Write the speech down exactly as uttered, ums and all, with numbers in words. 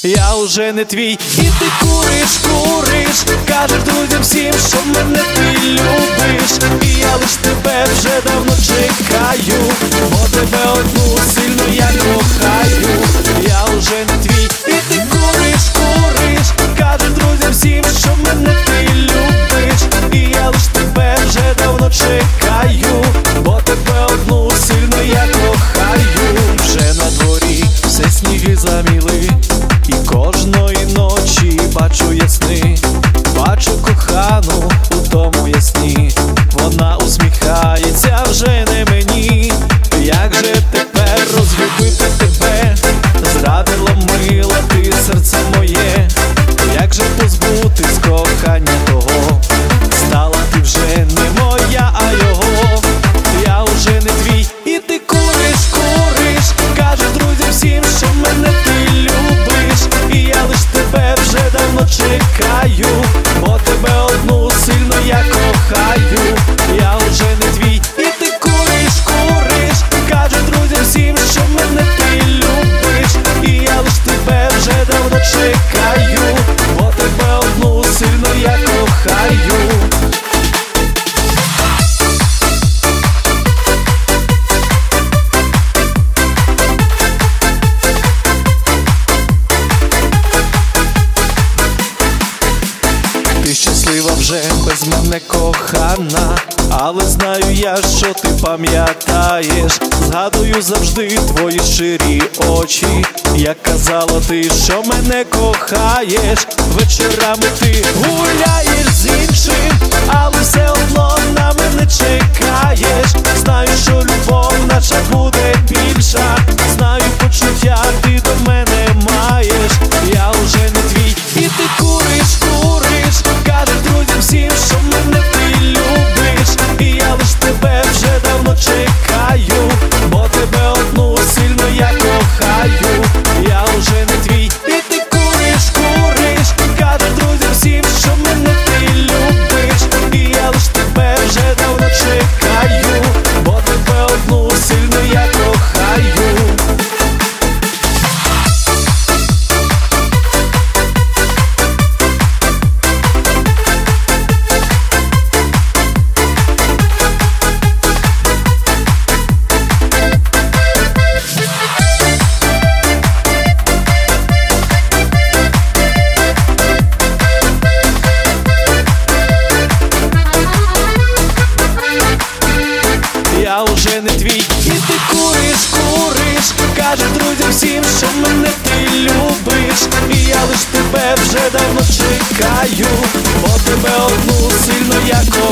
Я уже не твій, і ти куриш, куриш, кажеш друзям всім, що мене ти любиш. І я лиш тебе вже давно чекаю, бо тебе одну сильно я кохаю. Я уже не твій, і ти куриш, куриш, кажеш друзям всім, що мене ти любиш. І я лиш тебе вже давно чекаю, бо тебе одну сильно я кохаю. Вже на дворі все сніги заміли, і кожної ночі бачу ясни, бачу кохану у тому ясні. Вона усміхається вже не мені. Як же тепер розлюбити тебе? Зрадила мила ти серце моє. Як же позбутись кохання того? Стала ти вже не моя, а його. Я уже не твій, і ти куриш, куриш, кажеш друзям всім, що мене ти любиш. І я лиш тебе вже давно чекаю, бо тебе одну сильно я кохаю. Я уже не твій, і ти куриш, куриш, кажеш друзям всім, що мене ти любиш. І я лиш тебе вже давно чекаю, бо тебе одну сильно я кохаю. Ти щаслива вже без мене, кохана, але знаю я, що ти пам'ятаєш. Згадую завжди твої щирі очі. Як казала ти, що мене кохаєш. Вечорами ти гуляєш з іншим, але все одно на мене чекаєш. Знаю, що любов наша буде більша, знаю, почуття ти до мене маєш. Я уже не твій, і ти куриш, куриш, кажеш друзям всім, що мене ти любиш. І я лиш тебе вже давно чекаю, бо тебе одну сильно я кохаю. Я уже не твій, і ти куриш, куриш, кажеш друзям всім, що мене ти любиш. І я лиш тебе вже давно чекаю, бо тебе одну сильно я кохаю. Я уже не твій, і ти куриш, куриш, кажеш друзям всім, що мене ти любиш. І я лиш тебе вже давно чекаю, бо тебе одну сильно я кохаю.